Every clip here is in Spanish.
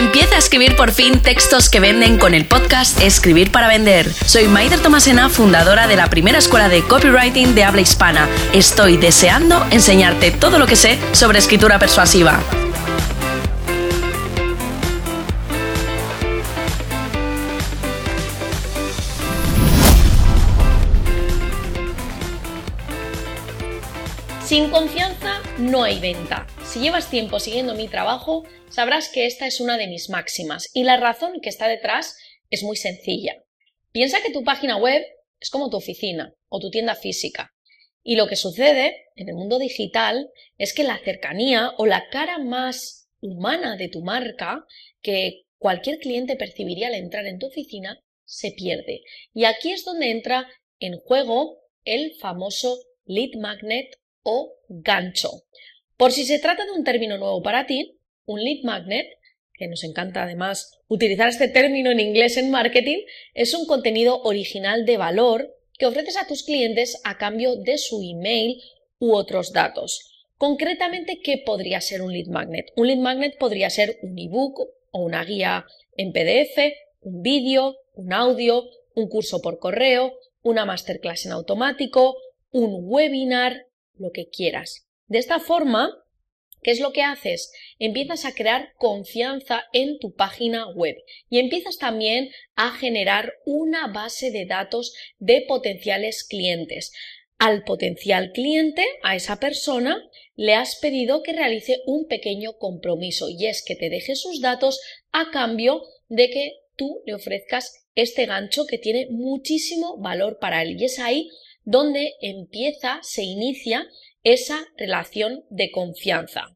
Empieza a escribir por fin textos que venden con el podcast Escribir para Vender. Soy Maider Tomasena, fundadora de la primera escuela de copywriting de habla hispana. Estoy deseando enseñarte todo lo que sé sobre escritura persuasiva. Sin confianza no hay venta. Si llevas tiempo siguiendo mi trabajo, sabrás que esta es una de mis máximas y la razón que está detrás es muy sencilla. Piensa que tu página web es como tu oficina o tu tienda física y lo que sucede en el mundo digital es que la cercanía o la cara más humana de tu marca que cualquier cliente percibiría al entrar en tu oficina se pierde. Y aquí es donde entra en juego el famoso lead magnet o gancho. Por si se trata de un término nuevo para ti, un lead magnet, que nos encanta además utilizar este término en inglés en marketing, es un contenido original de valor que ofreces a tus clientes a cambio de su email u otros datos. Concretamente, ¿qué podría ser un lead magnet? Un lead magnet podría ser un ebook o una guía en PDF, un vídeo, un audio, un curso por correo, una masterclass en automático, un webinar, lo que quieras. De esta forma, ¿qué es lo que haces? Empiezas a crear confianza en tu página web y empiezas también a generar una base de datos de potenciales clientes. Al potencial cliente, a esa persona, le has pedido que realice un pequeño compromiso y es que te deje sus datos a cambio de que tú le ofrezcas este gancho que tiene muchísimo valor para él. Y es ahí donde se inicia esa relación de confianza.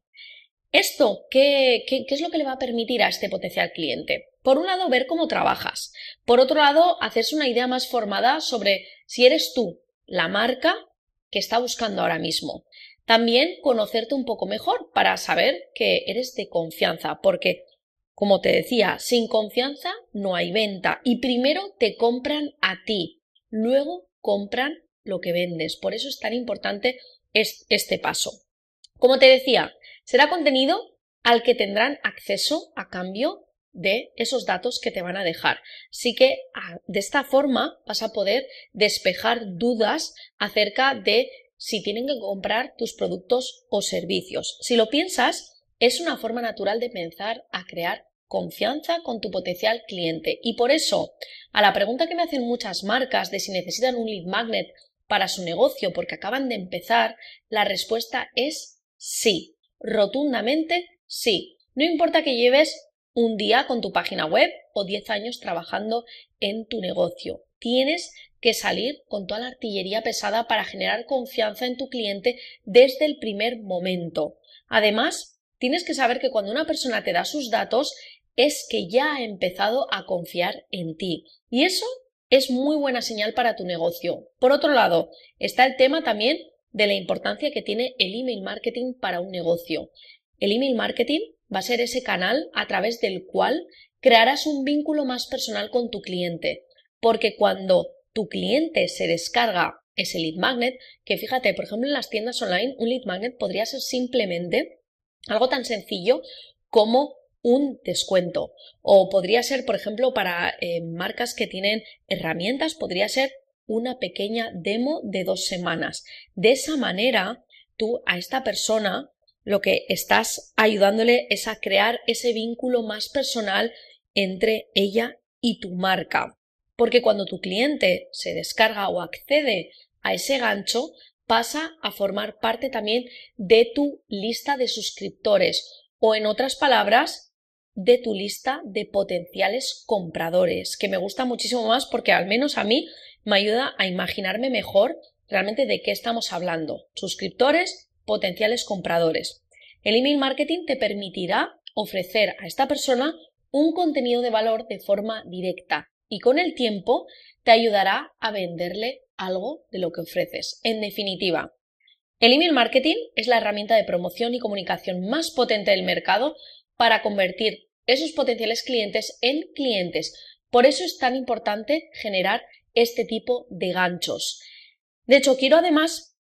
¿Esto qué es lo que le va a permitir a este potencial cliente? Por un lado, ver cómo trabajas. Por otro lado, hacerse una idea más formada sobre si eres tú la marca que está buscando ahora mismo. También conocerte un poco mejor para saber que eres de confianza, porque, como te decía, sin confianza no hay venta y primero te compran a ti, luego compran lo que vendes. Por eso es tan importante este paso. Como te decía, será contenido al que tendrán acceso a cambio de esos datos que te van a dejar. Así que de esta forma vas a poder despejar dudas acerca de si tienen que comprar tus productos o servicios. Si lo piensas, es una forma natural de pensar a crear confianza con tu potencial cliente. Y por eso, a la pregunta que me hacen muchas marcas de si necesitan un lead magnet para su negocio porque acaban de empezar, la respuesta es sí, rotundamente sí. No importa que lleves un día con tu página web o 10 años trabajando en tu negocio. Tienes que salir con toda la artillería pesada para generar confianza en tu cliente desde el primer momento. Además, tienes que saber que cuando una persona te da sus datos es que ya ha empezado a confiar en ti. Y eso es muy buena señal para tu negocio. Por otro lado, está el tema también de la importancia que tiene el email marketing para un negocio. El email marketing va a ser ese canal a través del cual crearás un vínculo más personal con tu cliente. Porque cuando tu cliente se descarga ese lead magnet, que fíjate, por ejemplo, en las tiendas online, un lead magnet podría ser simplemente algo tan sencillo como un descuento, o podría ser, por ejemplo, para marcas que tienen herramientas, podría ser una pequeña demo de 2 semanas. De esa manera, tú a esta persona lo que estás ayudándole es a crear ese vínculo más personal entre ella y tu marca. Porque cuando tu cliente se descarga o accede a ese gancho, pasa a formar parte también de tu lista de suscriptores o, en otras palabras, de tu lista de potenciales compradores, que me gusta muchísimo más porque al menos a mí me ayuda a imaginarme mejor realmente de qué estamos hablando. Suscriptores, potenciales compradores. El email marketing te permitirá ofrecer a esta persona un contenido de valor de forma directa y con el tiempo te ayudará a venderle algo de lo que ofreces. En definitiva, el email marketing es la herramienta de promoción y comunicación más potente del mercado para convertir esos potenciales clientes en clientes. Por eso es tan importante generar este tipo de ganchos. De hecho, quiero además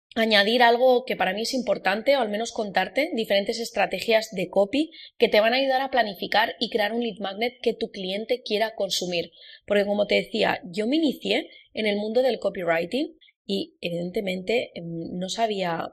añadir algo que para mí es importante, o al menos contarte diferentes estrategias de copy que te van a ayudar a planificar y crear un lead magnet que tu cliente quiera consumir. Porque como te decía, yo me inicié en el mundo del copywriting y evidentemente no sabía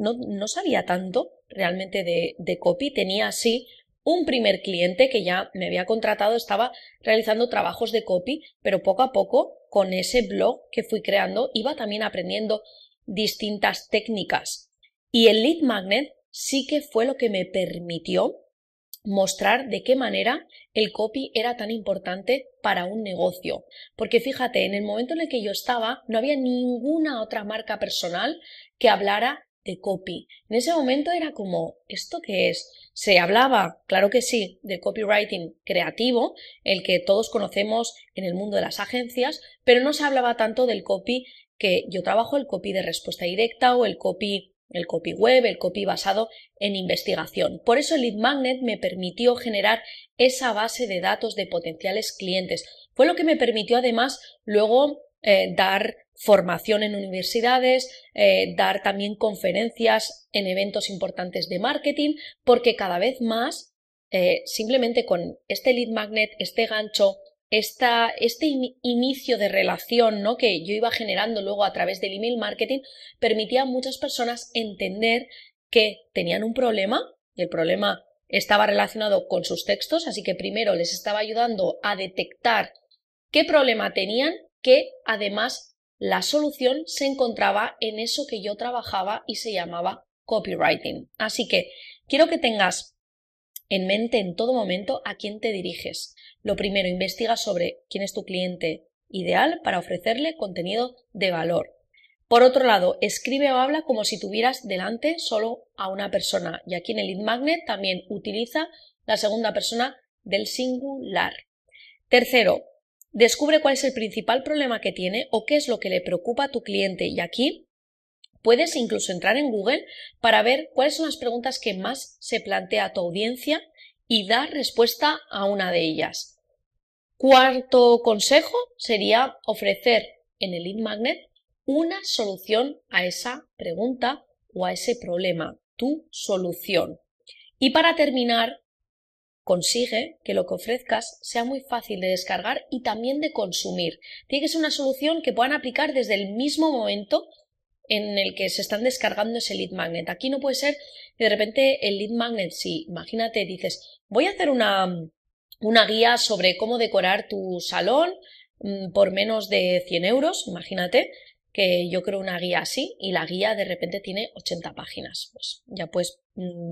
tanto realmente de copy. Tenía así un primer cliente que ya me había contratado, estaba realizando trabajos de copy, pero poco a poco con ese blog que fui creando iba también aprendiendo distintas técnicas. Y el lead magnet sí que fue lo que me permitió mostrar de qué manera el copy era tan importante para un negocio. Porque fíjate, en el momento en el que yo estaba, no había ninguna otra marca personal que hablara de copy. En ese momento era como, ¿esto qué es? Se hablaba, claro que sí, del copywriting creativo, el que todos conocemos en el mundo de las agencias, pero no se hablaba tanto del copy que yo trabajo, el copy de respuesta directa o el copy web, el copy basado en investigación. Por eso el lead magnet me permitió generar esa base de datos de potenciales clientes. Fue lo que me permitió además luego dar formación en universidades, dar también conferencias en eventos importantes de marketing, porque cada vez más simplemente con este lead magnet, este gancho, este inicio de relación, ¿no?, que yo iba generando luego a través del email marketing, permitía a muchas personas entender que tenían un problema y el problema estaba relacionado con sus textos, así que primero les estaba ayudando a detectar qué problema tenían, que además la solución se encontraba en eso que yo trabajaba y se llamaba copywriting. Así que quiero que tengas en mente en todo momento a quién te diriges. Lo primero, investiga sobre quién es tu cliente ideal para ofrecerle contenido de valor. Por otro lado, escribe o habla como si tuvieras delante solo a una persona. Y aquí en el lead magnet también utiliza la segunda persona del singular. Tercero, descubre cuál es el principal problema que tiene o qué es lo que le preocupa a tu cliente. Y aquí puedes incluso entrar en Google para ver cuáles son las preguntas que más se plantea a tu audiencia y dar respuesta a una de ellas. Cuarto consejo sería ofrecer en el lead magnet una solución a esa pregunta o a ese problema, tu solución. Y para terminar, consigue que lo que ofrezcas sea muy fácil de descargar y también de consumir. Tiene que ser una solución que puedan aplicar desde el mismo momento en el que se están descargando ese lead magnet. Aquí no puede ser que de repente el lead magnet, si imagínate, dices, voy a hacer una guía sobre cómo decorar tu salón por menos de 100 euros, imagínate que yo creo una guía así y la guía de repente tiene 80 páginas. Pues ya pues,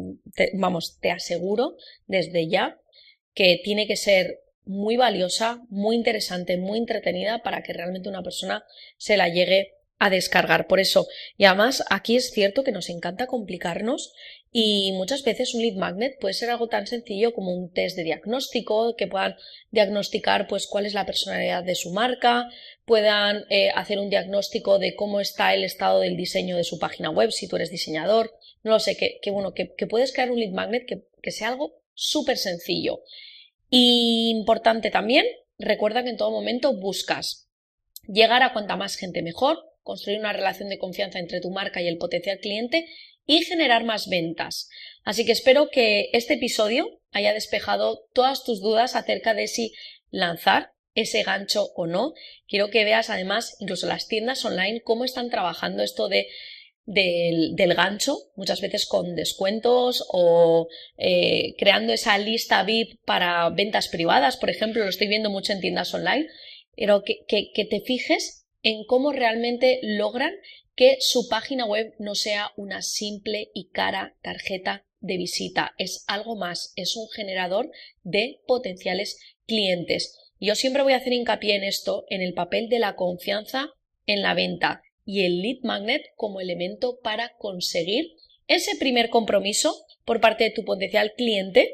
te aseguro desde ya que tiene que ser muy valiosa, muy interesante, muy entretenida para que realmente una persona se la llegue a descargar. Por eso, y además aquí es cierto que nos encanta complicarnos y muchas veces un lead magnet puede ser algo tan sencillo como un test de diagnóstico, que puedan diagnosticar pues cuál es la personalidad de su marca, puedan hacer un diagnóstico de cómo está el estado del diseño de su página web si tú eres diseñador, no lo sé, que puedes crear un lead magnet que sea algo súper sencillo. Y importante también, recuerda que en todo momento buscas llegar a cuanta más gente mejor, construir una relación de confianza entre tu marca y el potencial cliente y generar más ventas. Así que espero que este episodio haya despejado todas tus dudas acerca de si lanzar ese gancho o no. Quiero que veas además incluso las tiendas online cómo están trabajando esto del gancho, muchas veces con descuentos o creando esa lista VIP para ventas privadas, por ejemplo, lo estoy viendo mucho en tiendas online, pero que te fijes en cómo realmente logran que su página web no sea una simple y cara tarjeta de visita. Es algo más, es un generador de potenciales clientes. Yo siempre voy a hacer hincapié en esto, en el papel de la confianza en la venta y el lead magnet como elemento para conseguir ese primer compromiso por parte de tu potencial cliente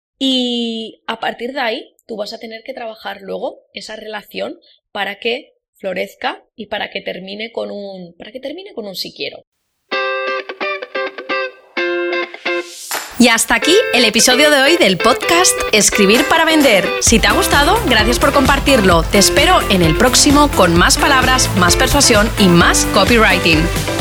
y a partir de ahí tú vas a tener que trabajar luego esa relación para que florezca y para que termine con un sí quiero. Y hasta aquí el episodio de hoy del podcast Escribir para Vender. Si te ha gustado, gracias por compartirlo. Te espero en el próximo con más palabras, más persuasión y más copywriting.